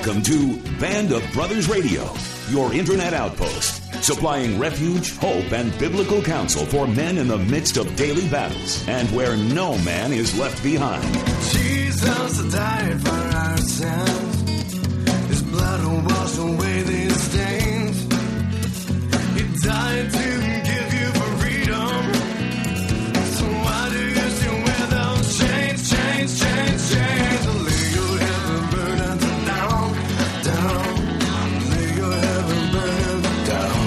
Welcome to Band of Brothers Radio, your internet outpost, supplying refuge, hope, and biblical counsel for men in the midst of daily battles and where no man is left behind. Jesus died for our sins. His blood will wash away these stains. He died to give you freedom. So why do you still wear those chains, chains, chains, chains? Lay your heavy burdens down, down. Lay your heavy burdens down.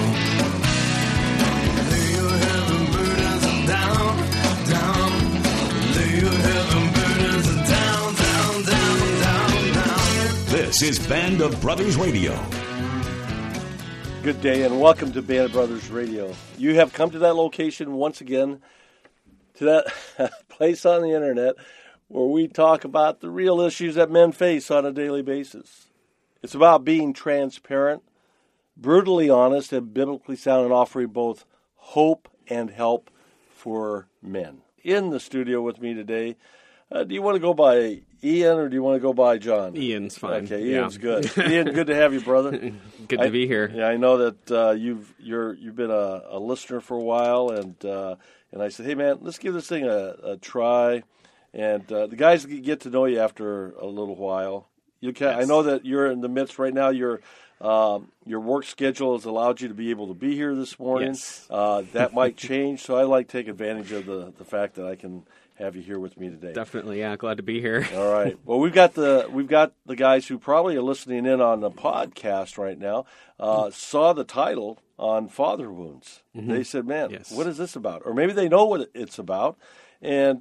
Lay your heavy burdens down, down. Lay your heavy burdens down, down, down, down, down. This is Band of Brothers Radio. Good day and welcome to Band of Brothers Radio. You have come to that location once again, to that place on the internet where we talk about the real issues that men face on a daily basis. It's about being transparent, brutally honest, and biblically sound, and offering both hope and help for men. In the studio with me today, do you want to go by Ian or do you want to go by John? Ian's fine. Okay, Ian's good. Ian, good to have you, brother. Good to be here. Yeah, I know that you've been a listener for a while, and I said, hey man, let's give this thing a try. And the guys get to know you after a little while. Yes. I know that you're in the midst right now. Your work schedule has allowed you to be able to be here this morning. Yes. That might change, so I like to take advantage of the fact that I can have you here with me today. Definitely, yeah. Glad to be here. All right. Well, we've got the guys who probably are listening in on the podcast right now. Saw the title on father wounds. Mm-hmm. They said, "Man, yes. What is this about?" Or maybe they know what it's about. And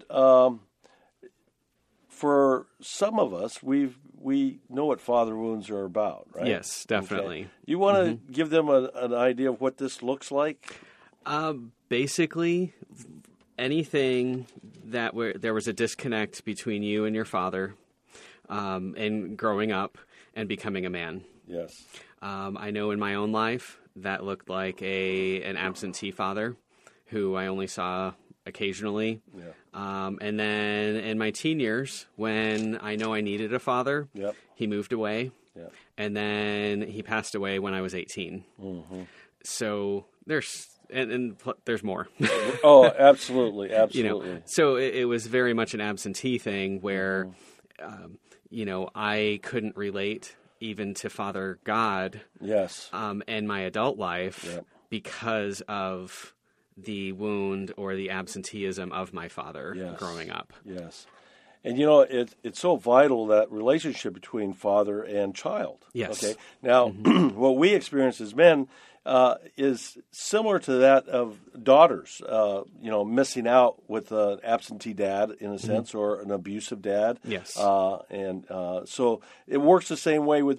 for some of us, we know what father wounds are about, right? Yes, definitely. Okay. You want to give them an idea of what this looks like? Basically, anything that there was a disconnect between you and your father, and growing up and becoming a man. Yes. I know in my own life that looked like an absentee father who I only saw occasionally. Yeah. And then in my teen years, when I know I needed a father, yep. He moved away. Yep. And then he passed away when I was 18. Mm-hmm. So there's more. Oh, absolutely, absolutely. So it was very much an absentee thing where, I couldn't relate even to Father God. Yes. In my adult life, yep. Because of the wound or the absenteeism of my father growing up. Yes. And, it's so vital, that relationship between father and child. Yes. Okay. Now, what we experience as men is similar to that of daughters, missing out with an absentee dad, in a sense, or an abusive dad. Yes. So it works the same way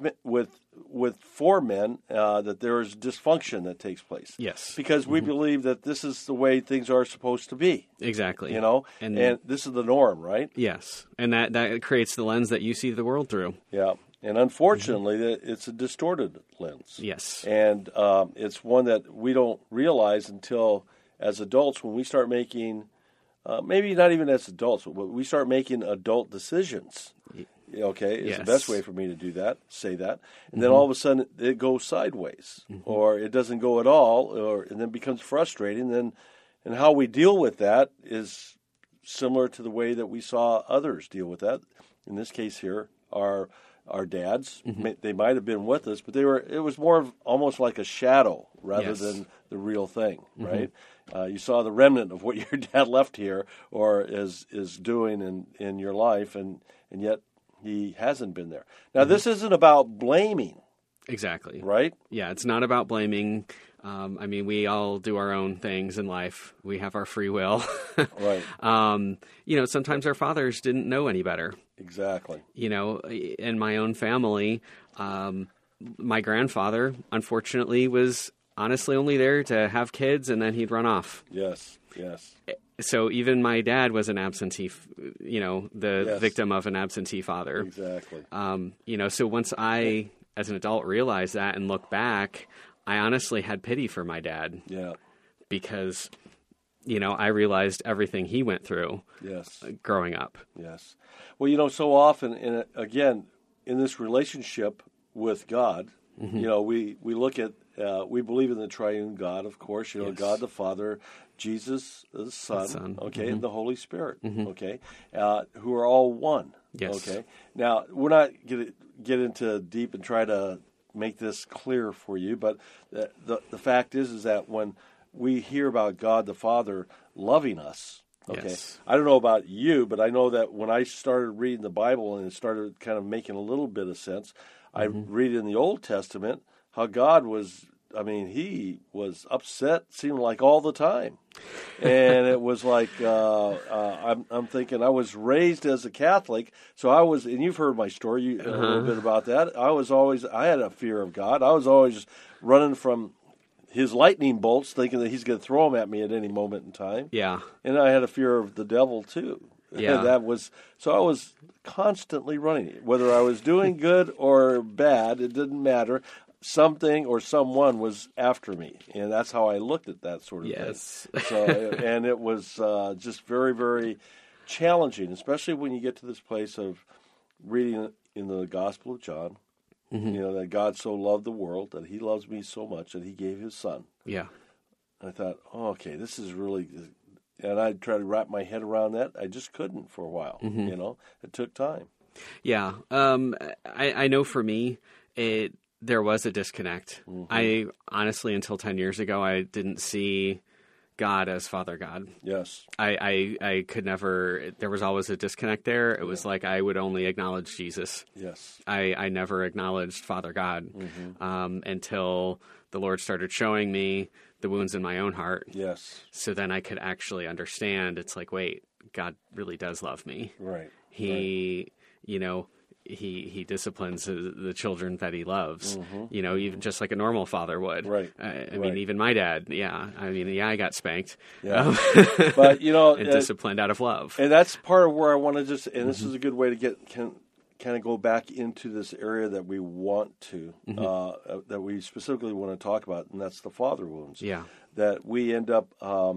for men, that there is dysfunction that takes place. Yes. Because we believe that this is the way things are supposed to be. Exactly. And this is the norm, right? Yes. And that creates the lens that you see the world through. Yeah. And unfortunately, it's a distorted lens. Yes. And it's one that we don't realize until, as adults, when we start making, maybe not even as adults, but we start making adult decisions. Okay, it's the best way for me to do that, say that. And then all of a sudden it goes sideways, or it doesn't go at all, and then becomes frustrating. And how we deal with that is similar to the way that we saw others deal with that. In this case here, our dads, they might have been with us, but it was more of almost like a shadow rather than the real thing, right? You saw the remnant of what your dad left here or is doing in your life, and yet he hasn't been there. Now, this isn't about blaming. Exactly. Right? Yeah, it's not about blaming. We all do our own things in life. We have our free will. Right. Sometimes our fathers didn't know any better. Exactly. In my own family, my grandfather, unfortunately, was honestly only there to have kids, and then he'd run off. Yes, yes. So even my dad was an absentee, victim of an absentee father. Exactly. So once I, as an adult, realized that and look back, I honestly had pity for my dad. Yeah. Because, I realized everything he went through. Yes. Growing up. Yes. Well, so often, again, in this relationship, with God. You know, we look at, we believe in the triune God, of course, you know, Yes. God the Father, Jesus the Son, okay, and the Holy Spirit, okay, who are all one, Yes. okay. Now, we're not going to get into deep and try to make this clear for you, but the fact is that when we hear about God the Father loving us, okay, Yes. I don't know about you, but I know that when I started reading the Bible and it started kind of making a little bit of sense, I read in the Old Testament how God was, I mean, he was upset, seemed like all the time. And it was like, I'm thinking, I was raised as a Catholic, so I was, and you've heard my story a little bit about that. I had a fear of God. I was always running from his lightning bolts, thinking that he's going to throw them at me at any moment in time. Yeah. And I had a fear of the devil, too. Yeah. So I was constantly running. Whether I was doing good or bad, it didn't matter. Something or someone was after me, and that's how I looked at that sort of Yes. thing. So, and it was just very, very challenging, especially when you get to this place of reading in the Gospel of John, you know, that God so loved the world, that he loves me so much that he gave his son. Yeah. I thought, oh, okay, this is really, and I tried to wrap my head around that. I just couldn't for a while, you know. It took time. Yeah. I know for me, there was a disconnect. I honestly, until 10 years ago, I didn't see God as Father God. Yes. I could never, there was always a disconnect there. It was like I would only acknowledge Jesus. Yes. I never acknowledged Father God until the Lord started showing me the wounds in my own heart. Yes. So then I could actually understand. It's like, wait, God really does love me. Right. He, you know, he disciplines the children that he loves, you know, even just like a normal father would. Right. I mean, even my dad, I got spanked. Yeah. But, you know, and disciplined out of love. And that's part of where I want to just, and this is a good way to kind of go back into this area that we want to, that we specifically want to talk about, and that's the father wounds. Yeah. That we end up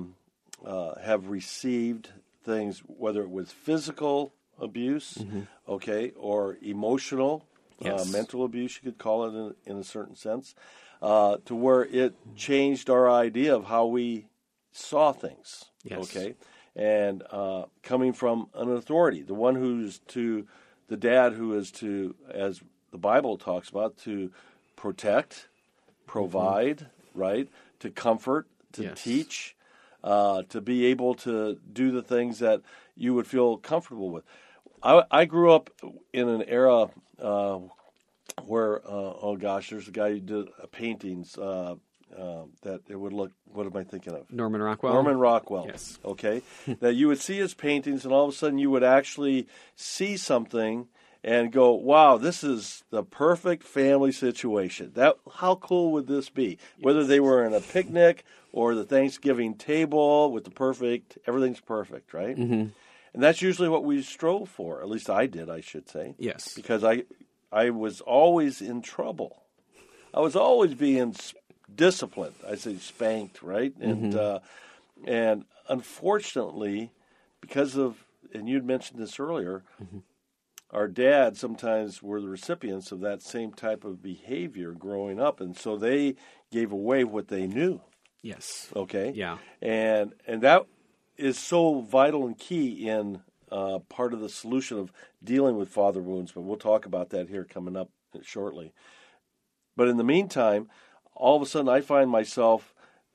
have received things, whether it was physical abuse, okay, or emotional, mental abuse, you could call it in a certain sense, to where it changed our idea of how we saw things, okay, and coming from an authority, the one who's to, the dad who is to, as the Bible talks about, to protect, provide, right, to comfort, to teach, to be able to do the things that you would feel comfortable with. I grew up in an era where, there's a guy who did paintings that it would look, what am I thinking of? Norman Rockwell? Norman Rockwell, yes. Okay? That you would see his paintings and all of a sudden you would actually see something and go, wow, this is the perfect family situation. How cool would this be? Whether they were in a picnic or the Thanksgiving table with everything's perfect, right? And that's usually what we strove for. At least I did, I should say. Yes. Because I was always in trouble. I was always being disciplined. I say spanked, right? And unfortunately, because of, and you'd mentioned this earlier, our dads sometimes were the recipients of that same type of behavior growing up, and so they gave away what they knew. Yes. Okay? Yeah. And that is so vital and key in part of the solution of dealing with father wounds, but we'll talk about that here coming up shortly. But in the meantime, all of a sudden I find myself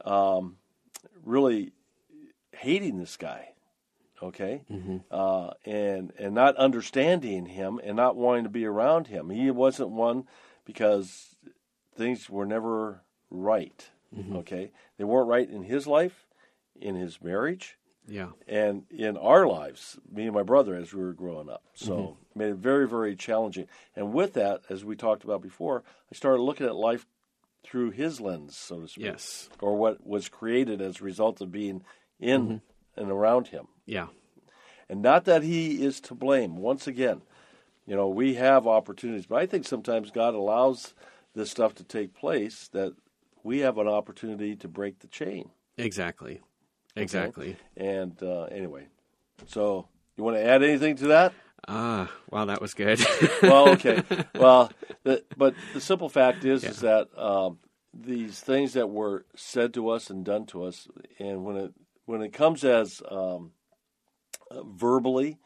really hating this guy, okay? And not understanding him and not wanting to be around him. He wasn't one because things were never right, okay? They weren't right in his life, in his marriage, and in our lives, me and my brother, as we were growing up. So it made it very, very challenging. And with that, as we talked about before, I started looking at life through his lens, so to speak, or what was created as a result of being in and around him. Yeah. And not that he is to blame. Once again, you know, we have opportunities, but I think sometimes God allows this stuff to take place that we have an opportunity to break the chain. Exactly. Okay? Exactly. And anyway, so you want to add anything to that? Wow, that was good. Well, okay. Well, but the simple fact is that these things that were said to us and done to us, and when it comes as verbally,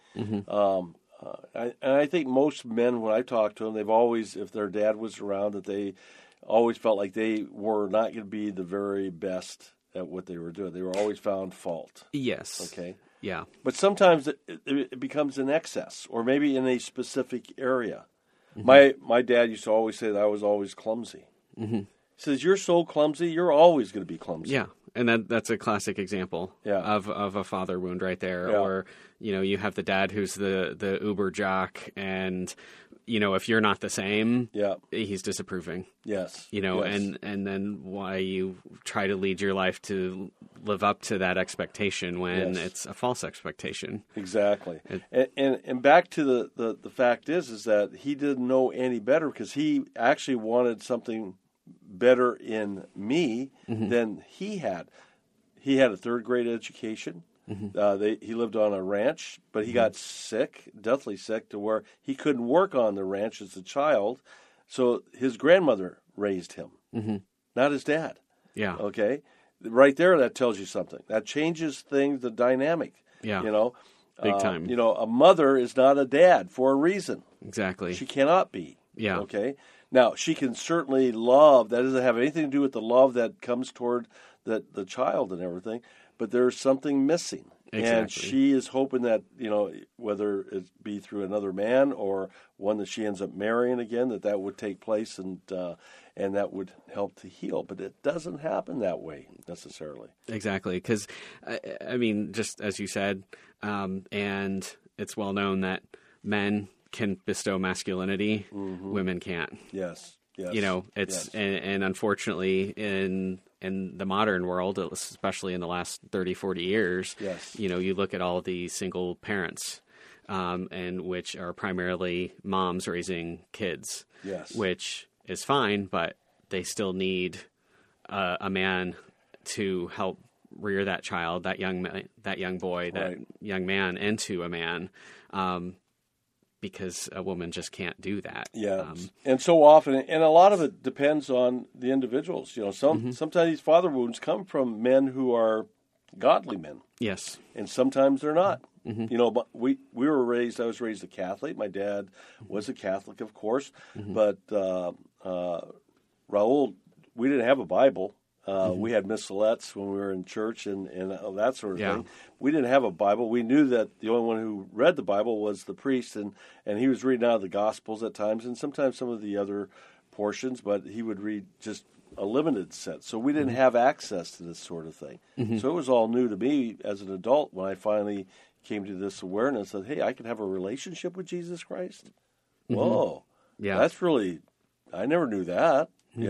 I think most men, when I talk to them, they've always, if their dad was around, that they always felt like they were not going to be the very best at what they were doing. They were always found fault. Yes. Okay. Yeah. But sometimes it becomes an excess, or maybe in a specific area. My dad used to always say that I was always clumsy. He says, "You're so clumsy, you're always going to be clumsy." Yeah. And that's a classic example of a father wound right there. Yeah. Or, you have the dad who's the uber jock, and, if you're not the same, he's disapproving. Yes. And then why you try to lead your life to live up to that expectation when it's a false expectation. Exactly. And back to the fact is that he didn't know any better, because he actually wanted something better in me than he had. He had a third grade education. He lived on a ranch, but he got sick, deathly sick, to where he couldn't work on the ranch as a child. So his grandmother raised him, not his dad. Yeah. Okay. Right there, that tells you something. That changes things, the dynamic. Yeah. Big time. A mother is not a dad for a reason. Exactly. She cannot be. Yeah. Okay. Now, she can certainly love. That doesn't have anything to do with the love that comes toward the child and everything. But there's something missing. Exactly. And she is hoping that, whether it be through another man or one that she ends up marrying again, that would take place and that would help to heal. But it doesn't happen that way necessarily. Exactly. Because, just as you said, and it's well known that men can bestow masculinity, women can't. Yes. And unfortunately in the modern world, especially in the last 30, 40 years, you look at all the single parents, and which are primarily moms raising kids, which is fine, but they still need a man to help rear that child, that young boy, that young man into a man. Because a woman just can't do that. Yeah, and so often, and a lot of it depends on the individuals. Sometimes these father wounds come from men who are godly men. Yes, and sometimes they're not. But we were raised. I was raised a Catholic. My dad was a Catholic, of course. But Raul, we didn't have a Bible. We had missalettes when we were in church and that sort of thing. We didn't have a Bible. We knew that the only one who read the Bible was the priest, and he was reading out of the Gospels at times and sometimes some of the other portions, but he would read just a limited set. So we didn't have access to this sort of thing. So it was all new to me as an adult when I finally came to this awareness that, hey, I can have a relationship with Jesus Christ. Whoa. Yeah. That's really, I never knew that,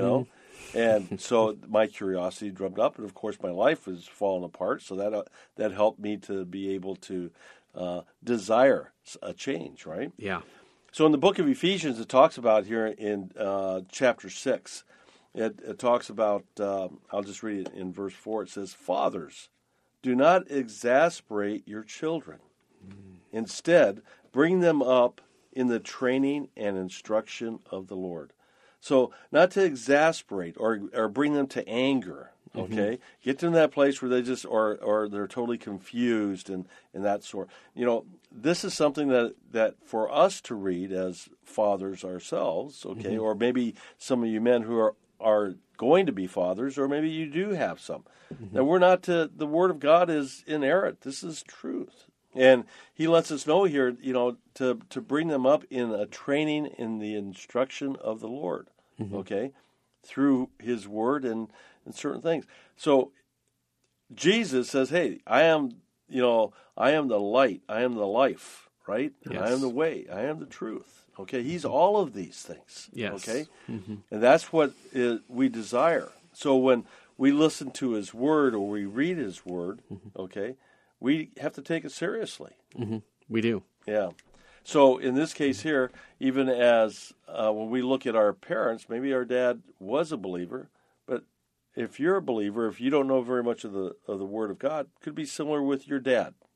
And so my curiosity drummed up, and of course my life was falling apart. So that helped me to be able to desire a change, right? Yeah. So in the book of Ephesians, it talks about here in chapter 6, it talks about, I'll just read it in verse 4. It says, "Fathers, do not exasperate your children. Instead, bring them up in the training and instruction of the Lord." So not to exasperate or bring them to anger, okay? Get to that place where they just, or they're totally confused and that sort. This is something that for us to read as fathers ourselves, okay? Or maybe some of you men who are going to be fathers, or maybe you do have some. Now, we're not the Word of God is inerrant. This is truth. And he lets us know here, to bring them up in a training in the instruction of the Lord, okay, through his word and certain things. So Jesus says, hey, I am the light, I am the life, right? And I am the way, I am the truth, okay? He's all of these things, okay? And that's what we desire. So when we listen to his word or we read his word, okay, we have to take it seriously. We do. Yeah. So in this case here, even as when we look at our parents, maybe our dad was a believer, but if you're a believer, if you don't know very much of the Word of God, it could be similar with your dad.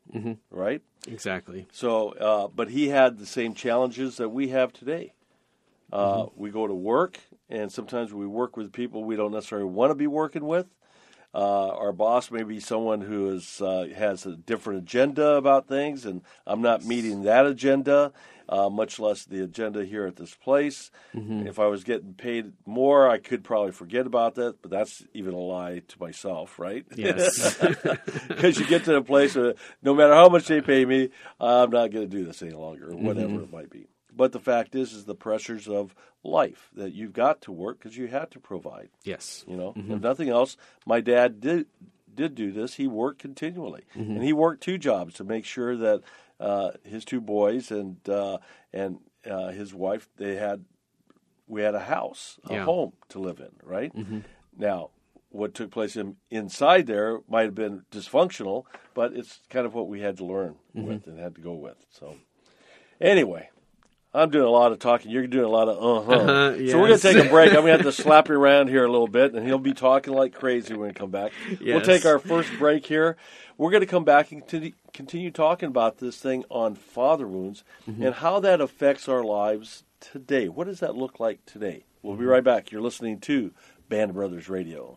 right? Exactly. So, but he had the same challenges that we have today. We go to work, and sometimes we work with people we don't necessarily want to be working with. Our boss may be someone who has a different agenda about things, and I'm not meeting that agenda, much less the agenda here at this place. If I was getting paid more, I could probably forget about that, but that's even a lie to myself, right? Yes. Because you get to a place where no matter how much they pay me, I'm not going to do this any longer, or whatever it might be. But the fact is the pressures of life that you've got to work because you had to provide. Yes. You know, if nothing else, my dad did do this. He worked continually, and he worked 2 jobs to make sure that his 2 boys and his wife we had a house, a home to live in. Right now, what took place inside there might have been dysfunctional, but it's kind of what we had to learn with and had to go with. So, anyway. I'm doing a lot of talking. You're doing a lot of Yes. So we're going to take a break. I'm going to have to slap you around here a little bit, and he'll be talking like crazy when we come back. Yes. We'll take our first break here. We're going to come back and continue talking about this thing on father wounds and how that affects our lives today. What does that look like today? We'll be right back. You're listening to Band of Brothers Radio.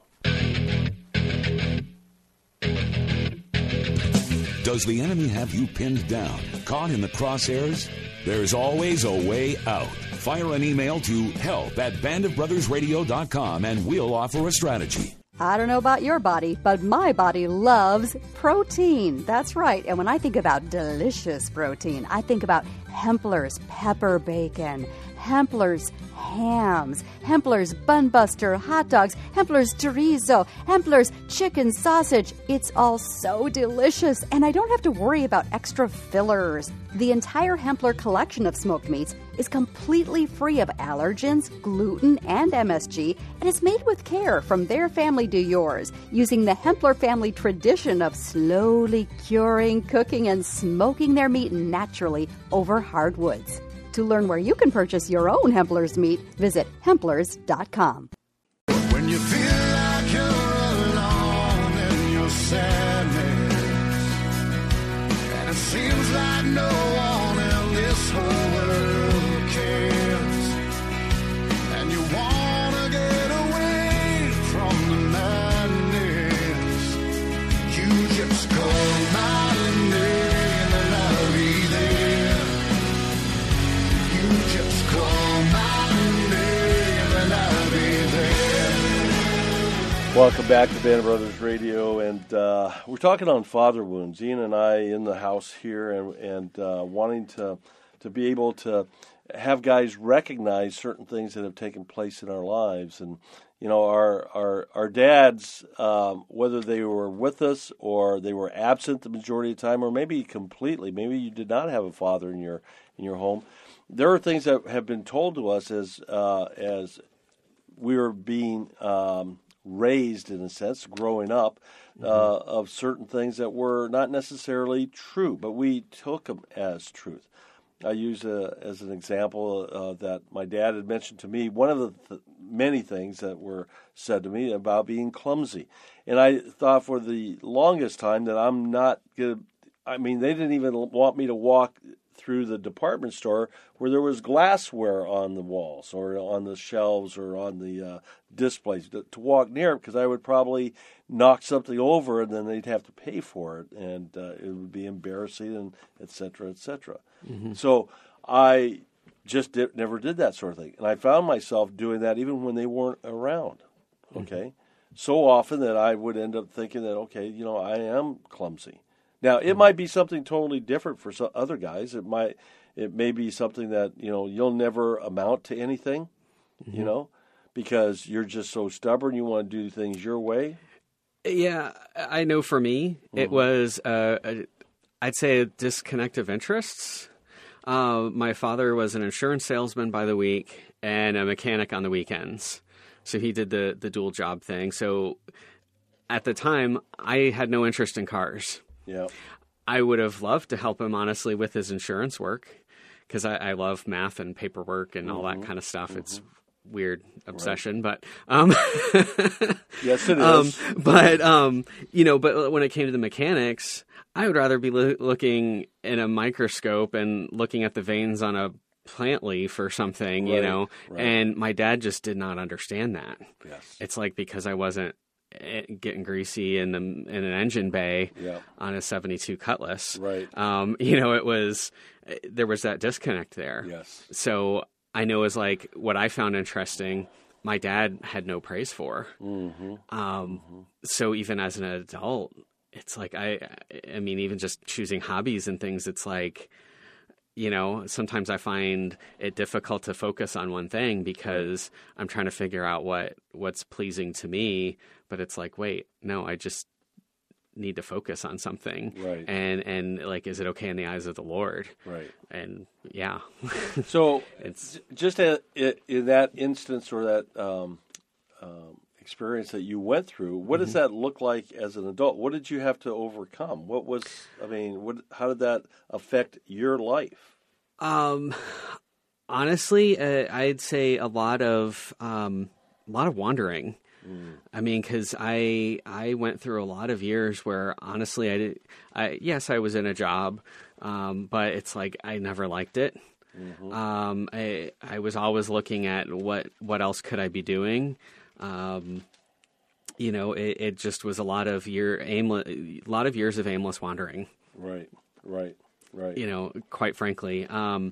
Does the enemy have you pinned down, caught in the crosshairs? There's always a way out. Fire an email to help@bandofbrothersradio.com and we'll offer a strategy. I don't know about your body, but my body loves protein. That's right. And when I think about delicious protein, I think about Hempler's pepper bacon, Hempler's hams, Hempler's Bun Buster hot dogs, Hempler's chorizo, Hempler's chicken sausage. It's all so delicious, and I don't have to worry about extra fillers. The entire Hempler collection of smoked meats is completely free of allergens, gluten, and MSG, and is made with care from their family to yours, using the Hempler family tradition of slowly curing, cooking, and smoking their meat naturally over hardwoods. To learn where you can purchase your own Hempler's meat, visit Hemplers.com. When you feel like you're alone in your sadness, and it seems like no one in this whole world cares, and you wanna get away from the madness, you just call my name and I'll be there. You just call my name and I'll be there. Welcome back to Band of Brothers Radio, and we're talking on father wounds. Ian and I in the house here, and wanting to be able to have guys recognize certain things that have taken place in our lives. And you know, our dads, whether they were with us or they were absent the majority of the time, or maybe completely, maybe you did not have a father in your home. There are things that have been told to us as we were being raised, in a sense, growing up, of certain things that were not necessarily true, but we took them as truth. I use as an example that my dad had mentioned to me, one of the many things that were said to me about being clumsy. And I thought for the longest time that I'm not going to, I mean, they didn't even want me to walk through the department store where there was glassware on the walls or on the shelves or on the displays to walk near it, because I would probably knock something over and then they'd have to pay for it, and it would be embarrassing, and et cetera, et cetera. So I just never did that sort of thing. And I found myself doing that even when they weren't around, okay? So often that I would end up thinking that, okay, you know, I am clumsy. Now, it might be something totally different for some other guys. It may be something that, you know, you'll never amount to anything, you know, because you're just so stubborn. You want to do things your way. Yeah, I know for me, it was, I'd say, a disconnect of interests. My father was an insurance salesman by the week and a mechanic on the weekends. So he did the dual job thing. So at the time, I had no interest in cars. Yeah, I would have loved to help him, honestly, with his insurance work, because I love math and paperwork and all that kind of stuff. It's weird obsession, but yes, it is. But you know, but when it came to the mechanics, I would rather be looking in a microscope and looking at the veins on a plant leaf or something, Right, you know, right. and my dad just did not understand that. Yes. It's like because I wasn't getting greasy in an engine bay Yeah. on a 72 Cutlass. Right. You know, there was that disconnect there. Yes. So I know is like what I found interesting, my dad had no praise for. So even as an adult, it's like, I mean, even just choosing hobbies and things, it's like, you know, sometimes I find it difficult to focus on one thing because I'm trying to figure out what's pleasing to me. But it's like, wait, no, I just need to focus on something. Right. And like, is it okay in the eyes of the Lord? Right. And yeah. So It's- just in that instance or that experience that you went through, what does that look like as an adult? What did you have to overcome? How did that affect your life? Honestly, I'd say a lot of wandering. I mean, because I went through a lot of years where honestly, yes, I was in a job, but it's like I never liked it. I was always looking at what else could I be doing. You know, it just was a lot of years of aimless wandering. Right. You know, quite frankly, and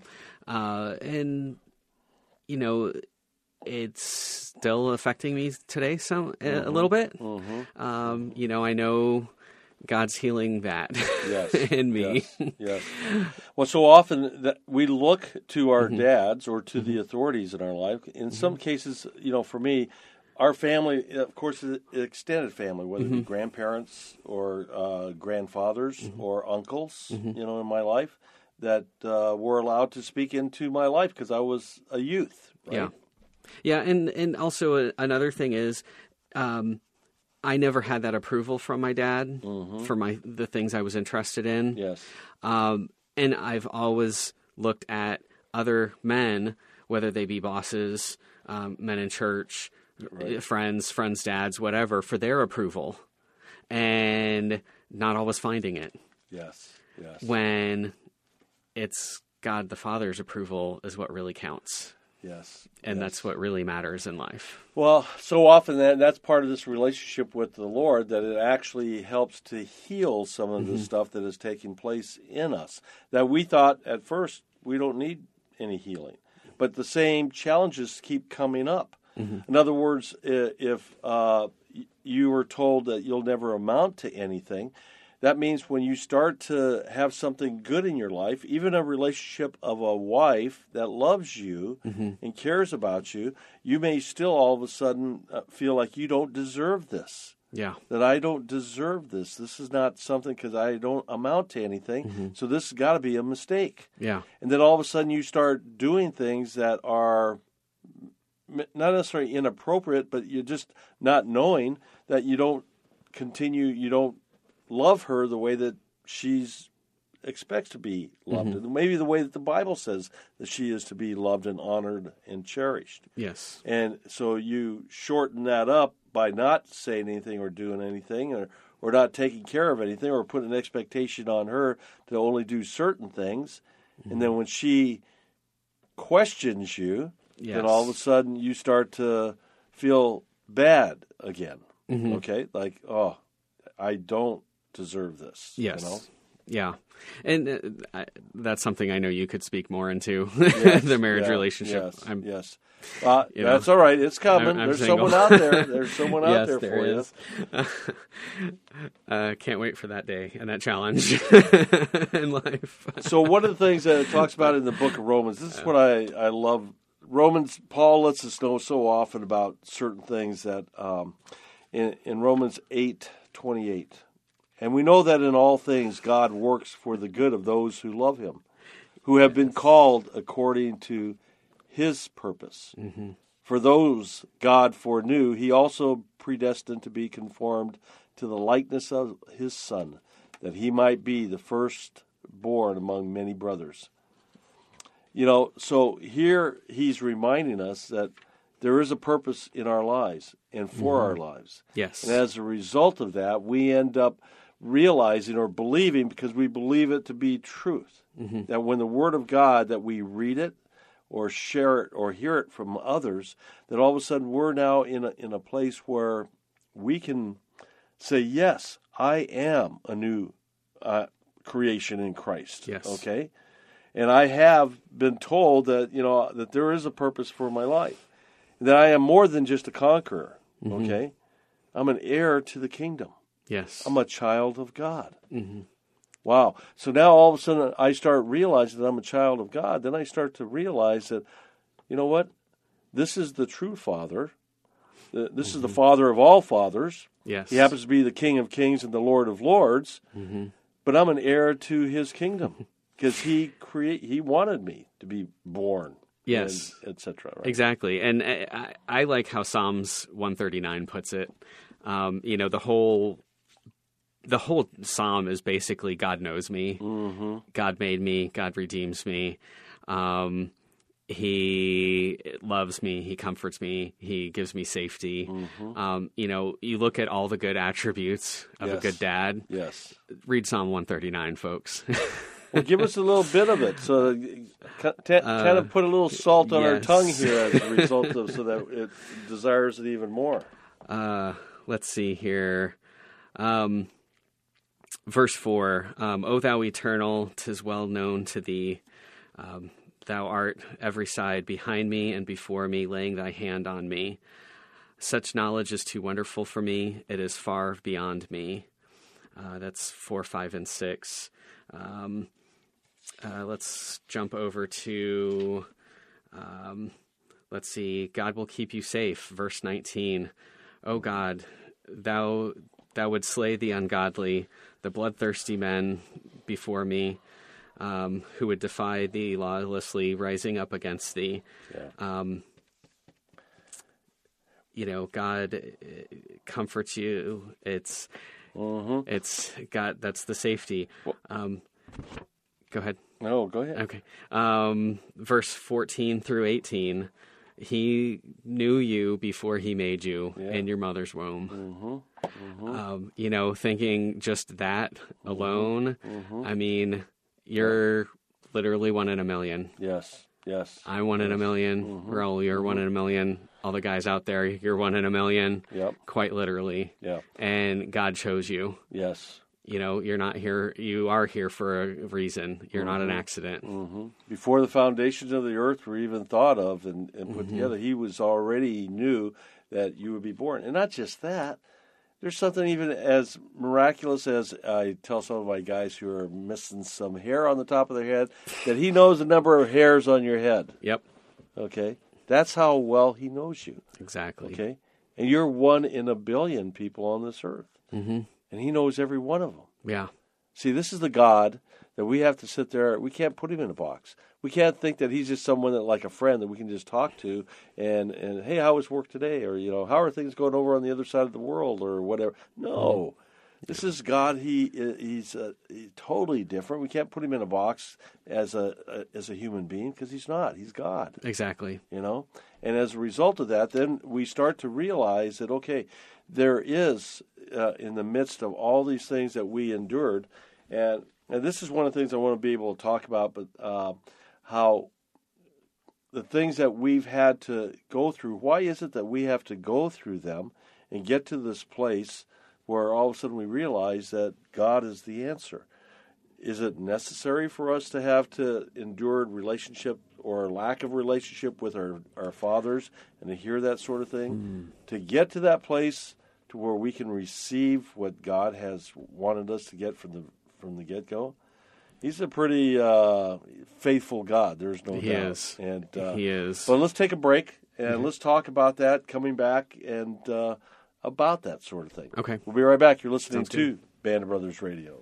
you know, it's still affecting me today a little bit. You know, I know God's healing that Yes. in me. Yes. Well, so often that we look to our dads or to the authorities in our life. In some cases, you know, for me, our family, of course, is an extended family, whether it be grandparents or grandfathers or uncles, you know, in my life, that were allowed to speak into my life because I was a youth. Right? Yeah, and also another thing is, I never had that approval from my dad for the things I was interested in. Yes. And I've always looked at other men, whether they be bosses, men in church, friends, dads, whatever, for their approval, and not always finding it. Yes. When it's God the Father's approval is what really counts. Yes. And that's what really matters in life. Well, so often that's part of this relationship with the Lord, that it actually helps to heal some of the stuff that is taking place in us that we thought at first we don't need any healing. But the same challenges keep coming up. In other words, if you were told that you'll never amount to anything, that means when you start to have something good in your life, even a relationship of a wife that loves you and cares about you, you may still all of a sudden feel like you don't deserve this. Yeah. That I don't deserve this. This is not something because I don't amount to anything. So this has got to be a mistake. Yeah. And then all of a sudden you start doing things that are not necessarily inappropriate, but you're just not knowing that you don't love her the way that she's expects to be loved, and maybe the way that the Bible says that she is to be loved and honored and cherished. Yes. And so you shorten that up by not saying anything or doing anything or not taking care of anything or putting an expectation on her to only do certain things. And then when she questions you, then all of a sudden you start to feel bad again. Okay? Like, oh, I don't deserve this. Yes. You know? Yeah. And that's something I know you could speak more into, Yes, the marriage yeah, relationship. Yes. you know, That's all right. It's coming. I'm There's single. someone out there. There's someone out Yes, there for you. is. Can't wait for that day and that challenge in life. So one of the things that it talks about in the book of Romans, this is what I love. Paul lets us know so often about certain things that in Romans 8:28. And we know that in all things God works for the good of those who love him, who have been called according to his purpose. For those God foreknew, he also predestined to be conformed to the likeness of his Son, that he might be the firstborn among many brothers. You know, so here he's reminding us that there is a purpose in our lives and for our lives. Yes. And as a result of that, we end up realizing or believing because we believe it to be truth. That when the Word of God, that we read it or share it or hear it from others, that all of a sudden we're now in a place where we can say, yes, I am a new creation in Christ. Yes. Okay? And I have been told that, that there is a purpose for my life. That I am more than just a conqueror. Okay? I'm an heir to the kingdom. Yes. I'm a child of God. Wow. So now all of a sudden I start realizing that I'm a child of God. Then I start to realize that, you know what? This is the true Father. This is the Father of all fathers. Yes. He happens to be the King of kings and the Lord of lords. But I'm an heir to his kingdom because he wanted me to be born. Yes. Etc. Right? Exactly. And I like how Psalms 139 puts it. The whole psalm is basically God knows me, God made me, God redeems me, He loves me, He comforts me, He gives me safety. You look at all the good attributes of a good dad. Yes. Read Psalm 139, folks. Well, give us a little bit of it, so kind of put a little salt on our tongue here as a result of, so that it desires it even more. Let's see here. Verse 4, O thou eternal, 'tis well known to thee. Thou art every side behind me and before me, laying thy hand on me. Such knowledge is too wonderful for me. It is far beyond me. That's 4, 5, and 6. Let's jump over to, let's see, God will keep you safe. Verse 19, O God, thou would slay the ungodly, the bloodthirsty men before me, who would defy thee lawlessly, rising up against thee. God comforts you. It's God. That's the safety. Go ahead. No, go ahead. Okay. Verse 14 through 18. He knew you before he made you in your mother's womb. Thinking just that alone, I mean, you're literally 1 in a million. Yes. I'm 1 in a million. Raul, you're 1 in a million. All the guys out there, you're 1 in a million. Yep. Quite literally. Yeah. And God chose you. Yes. You're not here. You are here for a reason. You're not an accident. Before the foundations of the earth were even thought of and put together, he knew that you would be born. And not just that, there's something even as miraculous as I tell some of my guys who are missing some hair on the top of their head, that he knows the number of hairs on your head. Yep. Okay? That's how well he knows you. Exactly. Okay? And you're 1 in a billion people on this earth. And he knows every one of them. Yeah. See, this is the God that we have to sit there. We can't put him in a box. We can't think that he's just someone that, like a friend that we can just talk to and hey, how was work today? Or, how are things going over on the other side of the world or whatever. No. This is God. He's totally different. We can't put him in a box as a human being because he's not. He's God. Exactly. And as a result of that, then we start to realize that, okay, there is, in the midst of all these things that we endured, and this is one of the things I want to be able to talk about, but how the things that we've had to go through, why is it that we have to go through them and get to this place where all of a sudden we realize that God is the answer? Is it necessary for us to have to endure relationship or lack of relationship with our fathers and to hear that sort of thing? To get to that place to where we can receive what God has wanted us to get from the get-go? He's a pretty faithful God. There's no doubt. He is. And, he is. But let's take a break and let's talk about that coming back and about that sort of thing. Okay. We'll be right back. You're listening to Band of Brothers Radio.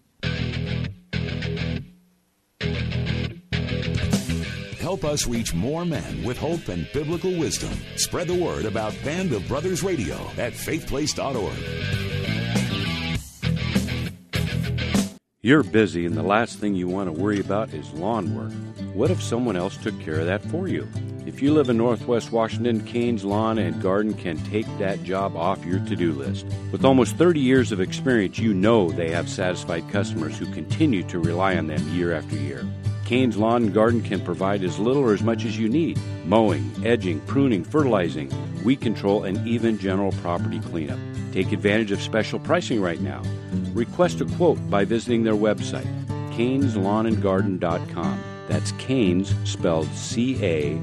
Help us reach more men with hope and biblical wisdom. Spread the word about Band of Brothers Radio at faithplace.org. You're busy, and the last thing you want to worry about is lawn work. What if someone else took care of that for you? If you live in Northwest Washington, Kane's Lawn and Garden can take that job off your to-do list. With almost 30 years of experience, you know they have satisfied customers who continue to rely on them year after year. Kane's Lawn and Garden can provide as little or as much as you need: mowing, edging, pruning, fertilizing, weed control, and even general property cleanup. Take advantage of special pricing right now. Request a quote by visiting their website, caneslawnandgarden.com. That's Canes, spelled C-A-I-N-S,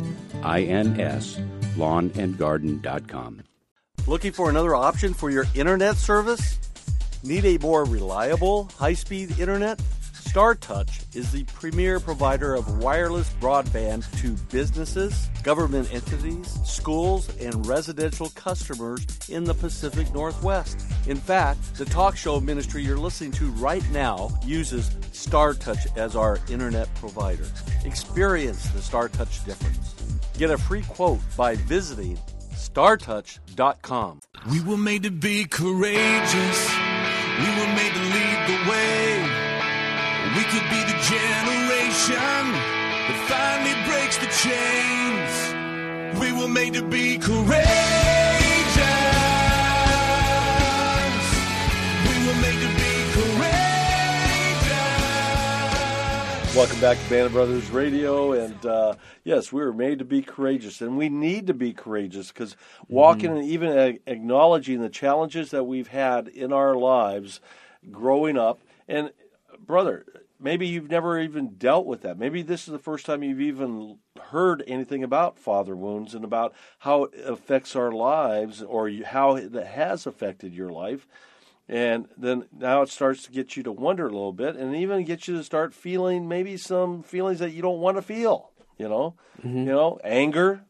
lawnandgarden.com. Looking for another option for your internet service? Need a more reliable, high-speed internet? StarTouch is the premier provider of wireless broadband to businesses, government entities, schools, and residential customers in the Pacific Northwest. In fact, the talk show ministry you're listening to right now uses StarTouch as our internet provider. Experience the StarTouch difference. Get a free quote by visiting StarTouch.com. We were made to be courageous. We were made to lead the way. We could be the generation that finally breaks the chains. We were made to be courageous. We were made to be courageous. Welcome back to Band of Brothers Radio, and yes, we were made to be courageous, and we need to be courageous because walking and even acknowledging the challenges that we've had in our lives growing up. And brother, maybe you've never even dealt with that. Maybe this is the first time you've even heard anything about father wounds and about how it affects our lives, or how it has affected your life. And then now it starts to get you to wonder a little bit, and even get you to start feeling maybe some feelings that you don't want to feel. Anger,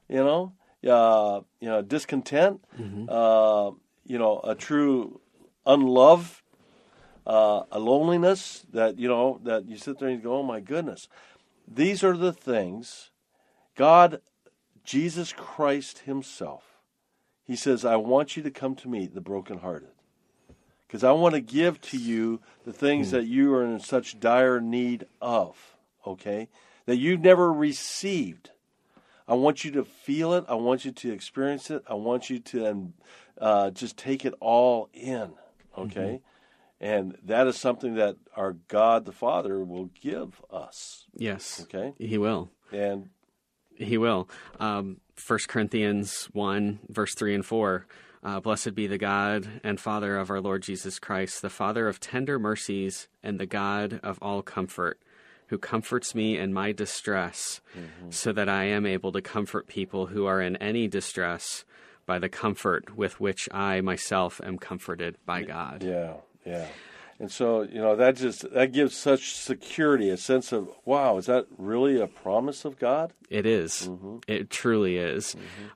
discontent, a true unlove. A loneliness that you sit there and you go, oh my goodness. These are the things God, Jesus Christ himself, he says, I want you to come to me, the brokenhearted, because I want to give to you the things that you are in such dire need of, okay, that you've never received. I want you to feel it. I want you to experience it. I want you to just take it all in, okay? And that is something that our God the Father will give us. Yes. Okay? He will. And He will. 1 Corinthians 1, verse 3 and 4. Blessed be the God and Father of our Lord Jesus Christ, the Father of tender mercies and the God of all comfort, who comforts me in my distress, so that I am able to comfort people who are in any distress by the comfort with which I myself am comforted by God. Yeah. And so, that gives such security, a sense of, wow, is that really a promise of God? It is. It truly is.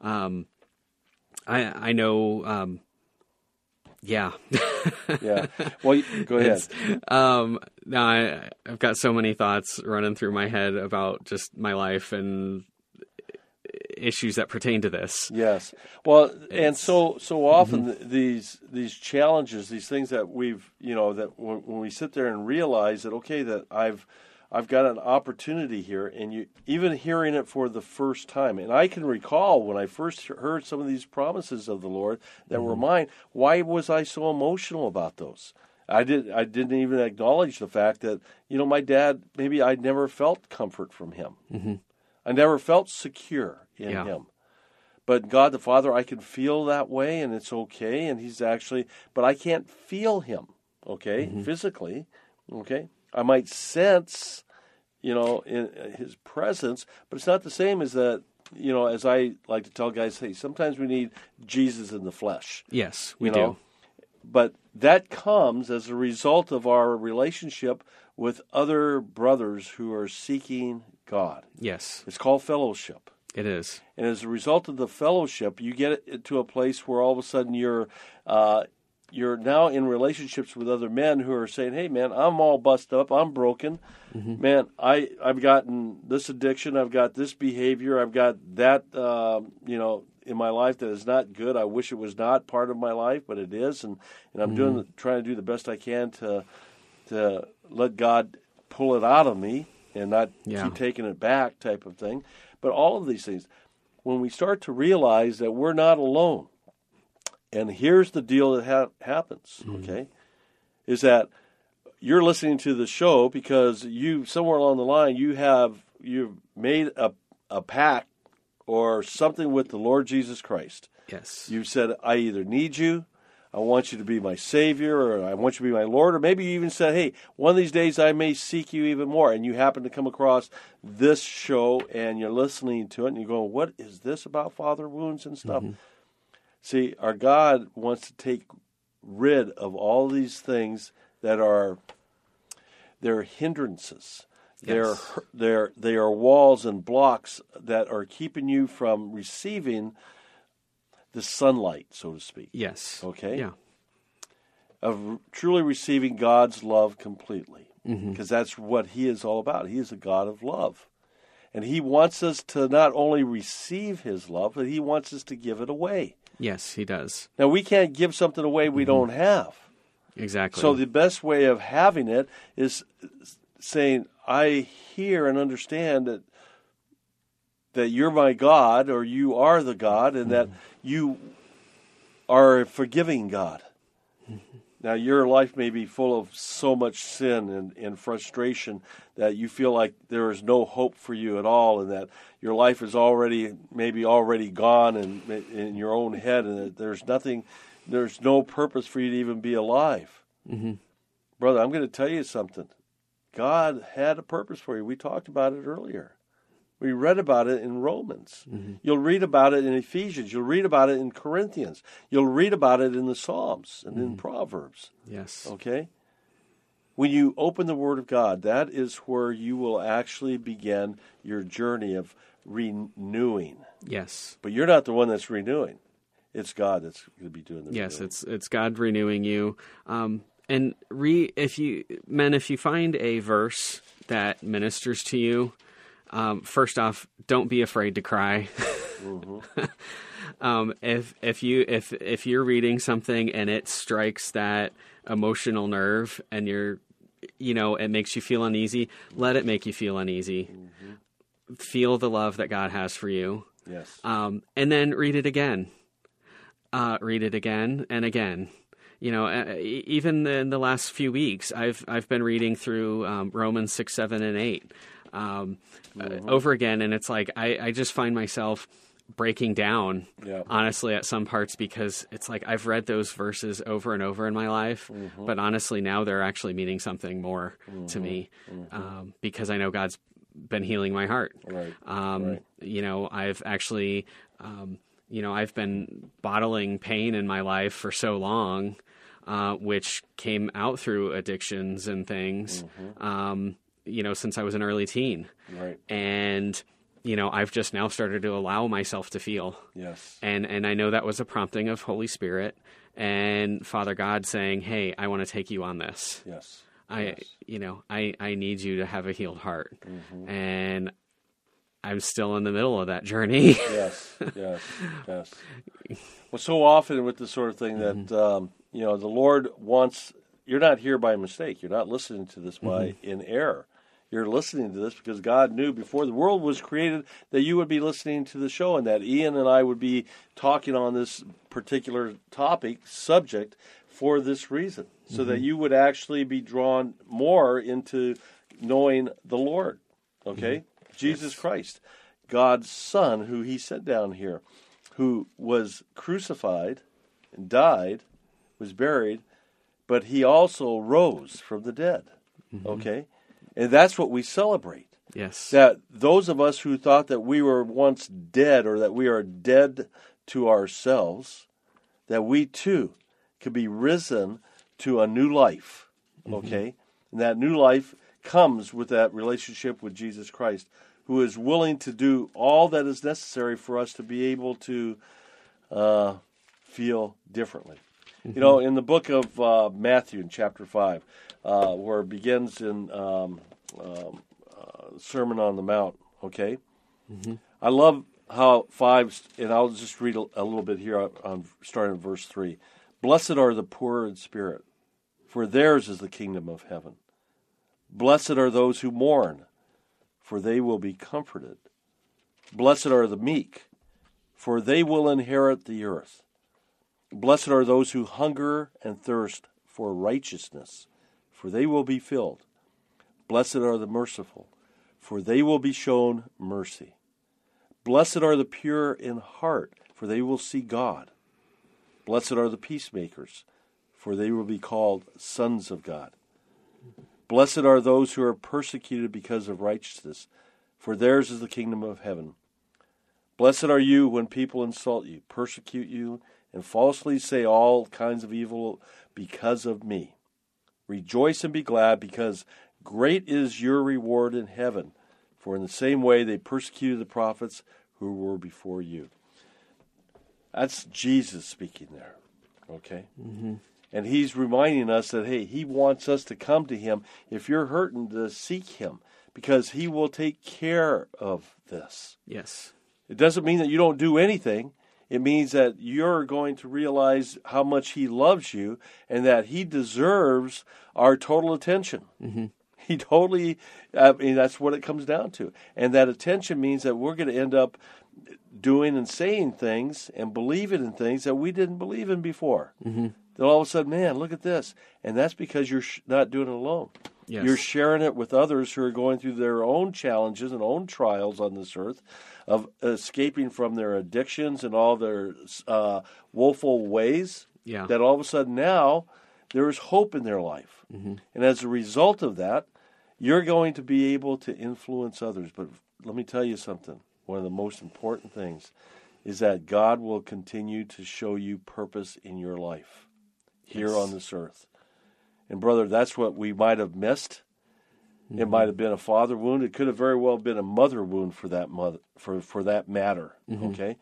I know, yeah. Yeah. Well, go ahead. Now I've got so many thoughts running through my head about just my life and issues that pertain to this. Yes. Well, and so often these challenges, these things that we've, that when we sit there and realize that, okay, that I've got an opportunity here, and you even hearing it for the first time. And I can recall when I first heard some of these promises of the Lord that were mine, why was I so emotional about those? I didn't even acknowledge the fact that, my dad, maybe I never felt comfort from him. I never felt secure in him. But God the Father, I can feel that way, and it's okay, and he's actually, but I can't feel him, okay, physically, okay? I might sense, in his presence, but it's not the same as that, as I like to tell guys, hey, sometimes we need Jesus in the flesh. Yes, we do. But that comes as a result of our relationship with other brothers who are seeking God. Yes. It's called fellowship. It is. And as a result of the fellowship, you get it to a place where all of a sudden you're now in relationships with other men who are saying, hey, man, I'm all busted up. I'm broken. Man, I've gotten this addiction. I've got this behavior. I've got that, in my life that is not good. I wish it was not part of my life, but it is. And I'm trying to do the best I can to let God pull it out of me and not keep taking it back type of thing. But all of these things, when we start to realize that we're not alone, and here's the deal that happens, okay, is that you're listening to the show because you, somewhere along the line, you've made a pact or something with the Lord Jesus Christ. Yes. You've said, I either need you, I want you to be my Savior, or I want you to be my Lord, or maybe you even said, hey, one of these days I may seek you even more, and you happen to come across this show, and you're listening to it, and you're going, what is this about father wounds and stuff? See, our God wants to take rid of all these things that are they're hindrances. Yes. They are walls and blocks that are keeping you from receiving the sunlight, so to speak. Yes. Okay? Yeah. Of truly receiving God's love completely. Because that's what He is all about. He is a God of love. And He wants us to not only receive His love, but He wants us to give it away. Yes, He does. Now, we can't give something away we don't have. Exactly. So the best way of having it is saying, I hear and understand that you're my God, or you are the God, and that you are a forgiving God. Now, your life may be full of so much sin and frustration that you feel like there is no hope for you at all, and that your life is maybe already gone and in your own head, and that there's no purpose for you to even be alive. Brother, I'm going to tell you something. God had a purpose for you. We talked about it earlier. We read about it in Romans. You'll read about it in Ephesians. You'll read about it in Corinthians. You'll read about it in the Psalms and in Proverbs. Yes. Okay? When you open the Word of God, that is where you will actually begin your journey of renewing. Yes. But you're not the one that's renewing. It's God that's going to be doing the renewing. Yes, it's God renewing you. And if you find a verse that ministers to you, first off, don't be afraid to cry. If you're reading something and it strikes that emotional nerve and it makes you feel uneasy, let it make you feel uneasy. Feel the love that God has for you. Yes. And then read it again. Read it again and again. Even in the last few weeks, I've been reading through Romans 6, 7, and 8 over again, and it's like I just find myself breaking down, honestly, at some parts, because it's like I've read those verses over and over in my life, but honestly now they're actually meaning something more to me, because I know God's been healing my heart. Right. I've actually, I've been bottling pain in my life for so long, which came out through addictions and things, since I was an early teen. Right. And, I've just now started to allow myself to feel. Yes. And I know that was a prompting of Holy Spirit and Father God saying, hey, I want to take you on this. Yes. I need you to have a healed heart. And I'm still in the middle of that journey. Yes. Well, so often with this sort of thing that, the Lord wants, you're not here by mistake. You're not listening to this in error. You're listening to this because God knew before the world was created that you would be listening to the show, and that Ian and I would be talking on this particular subject for this reason, so that you would actually be drawn more into knowing the Lord, okay? Jesus Christ, God's Son, who He sent down here, who was crucified and died, was buried, but He also rose from the dead, okay? And that's what we celebrate. Yes. That those of us who thought that we were once dead, or that we are dead to ourselves, that we too could be risen to a new life, okay? And that new life comes with that relationship with Jesus Christ, who is willing to do all that is necessary for us to be able to feel differently. In the book of Matthew, in chapter 5, where it begins in Sermon on the Mount, okay? I love how 5, and I'll just read a little bit here, starting at verse 3. Blessed are the poor in spirit, for theirs is the kingdom of heaven. Blessed are those who mourn, for they will be comforted. Blessed are the meek, for they will inherit the earth. Blessed are those who hunger and thirst for righteousness, for they will be filled. Blessed are the merciful, for they will be shown mercy. Blessed are the pure in heart, for they will see God. Blessed are the peacemakers, for they will be called sons of God. Blessed are those who are persecuted because of righteousness, for theirs is the kingdom of heaven. Blessed are you when people insult you, persecute you, and falsely say all kinds of evil because of me. Rejoice and be glad, because great is your reward in heaven, for in the same way they persecuted the prophets who were before you. That's Jesus speaking there, okay? Mm-hmm. And he's reminding us that, hey, he wants us to come to him. If you're hurting, to seek him, because he will take care of this. Yes. It doesn't mean that you don't do anything. It means that you're going to realize how much he loves you and that he deserves our total attention. Mm-hmm. He totally, that's what it comes down to. And that attention means that we're going to end up doing and saying things and believing in things that we didn't believe in before. Mm-hmm. Then all of a sudden, man, look at this. And that's because you're not doing it alone. Yes. You're sharing it with others who are going through their own challenges and own trials on this earth of escaping from their addictions and all their woeful ways. Yeah. That all of a sudden now there is hope in their life. Mm-hmm. And as a result of that, you're going to be able to influence others. But let me tell you something. One of the most important things is that God will continue to show you purpose in your life here on this earth. And brother, that's what we might have missed. Mm-hmm. It might have been a father wound. It could have very well been a mother wound for that matter. Mm-hmm. Okay.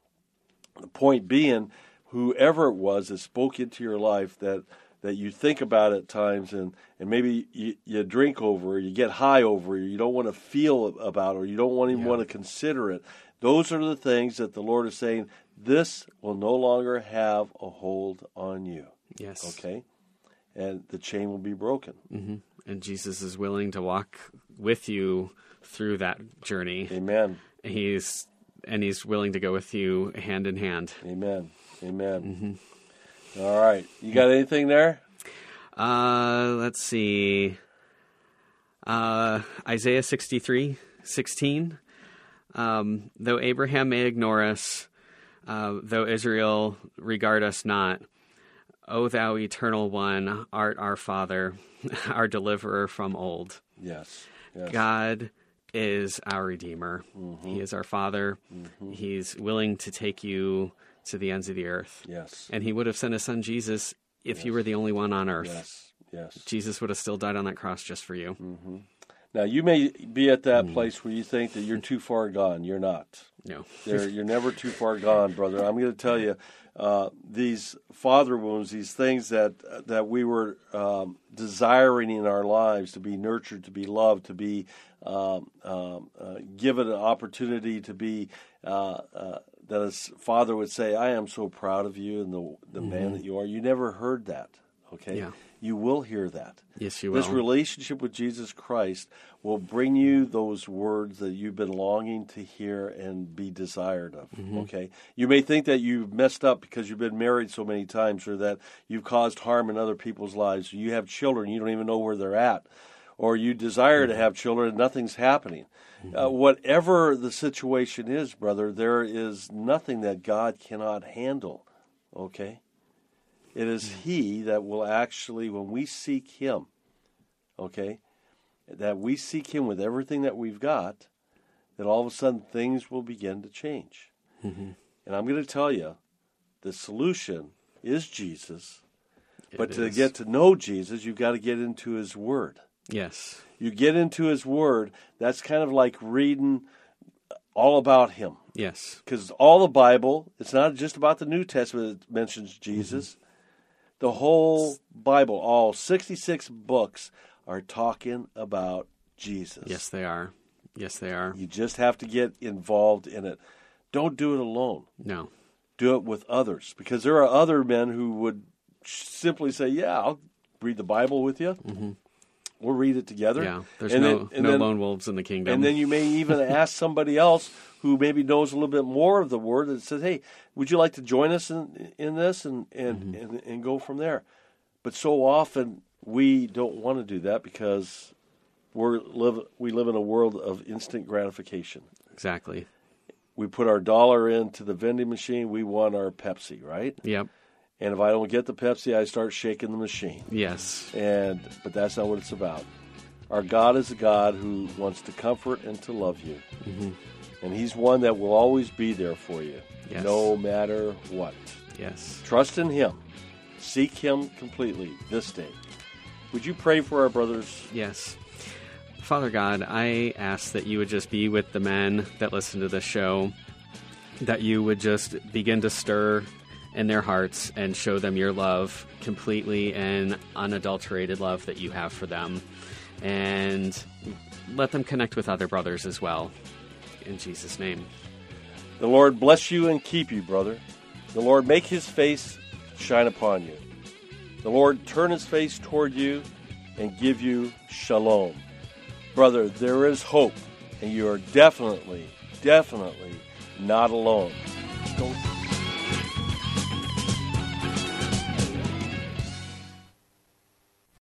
The point being, whoever it was that spoke into your life that you think about at times, and maybe you drink over, or you get high over, or you don't want to feel about, or you don't want to consider it. Those are the things that the Lord is saying, this will no longer have a hold on you. Yes. Okay? And the chain will be broken. Mm-hmm. And Jesus is willing to walk with you through that journey. Amen. He's willing to go with you hand in hand. Amen. Amen. Mm-hmm. All right. You got anything there? Let's see. Isaiah 63:16. Though Abraham may ignore us, though Israel regard us not, O thou eternal one, art our Father, our deliverer from old. Yes. God is our Redeemer. Mm-hmm. He is our Father. Mm-hmm. He's willing to take you to the ends of the earth. Yes. And he would have sent his son Jesus if you were the only one on earth. Yes. Jesus would have still died on that cross just for you. Mm-hmm. Now, you may be at that place where you think that you're too far gone. You're not. No. You're never too far gone, brother. I'm going to tell you, these father wounds, these things that we were desiring in our lives to be nurtured, to be loved, to be given an opportunity to be, that his father would say, I am so proud of you and the man that you are. You never heard that, okay? Yeah. You will hear that. Yes, you will. This relationship with Jesus Christ will bring you those words that you've been longing to hear and be desired of, okay? You may think that you've messed up because you've been married so many times, or that you've caused harm in other people's lives. You have children, you don't even know where they're at. Or you desire to have children and nothing's happening. Whatever the situation is, brother, there is nothing that God cannot handle, okay? It is He that will actually, when we seek Him, okay, that we seek Him with everything that we've got, that all of a sudden things will begin to change. Mm-hmm. And I'm going to tell you, the solution is Jesus. But to get to know Jesus, you've got to get into His Word. Yes. You get into His Word, that's kind of like reading all about Him. Yes. Because all the Bible, it's not just about the New Testament that mentions Jesus. Mm-hmm. The whole Bible, all 66 books, are talking about Jesus. Yes, they are. Yes, they are. You just have to get involved in it. Don't do it alone. No. Do it with others. Because there are other men who would simply say, yeah, I'll read the Bible with you. Mm-hmm. We'll read it together. Yeah, there's and no then, lone wolves in the kingdom. And then you may even ask somebody else who maybe knows a little bit more of the Word that says, hey, would you like to join us in this and go from there? But so often we don't want to do that because we live in a world of instant gratification. Exactly. We put our dollar into the vending machine. We want our Pepsi, right? Yep. And if I don't get the Pepsi, I start shaking the machine. Yes. But that's not what it's about. Our God is a God who wants to comfort and to love you. Mm-hmm. And He's one that will always be there for you, yes. no matter what. Yes. Trust in Him. Seek Him completely this day. Would you pray for our brothers? Yes. Father God, I ask that you would just be with the men that listen to this show, that you would just begin to stir in their hearts and show them your love completely and unadulterated love that you have for them. And let them connect with other brothers as well. In Jesus' name. The Lord bless you and keep you, brother. The Lord make His face shine upon you. The Lord turn His face toward you and give you shalom. Brother, there is hope, and you are definitely not alone. Don't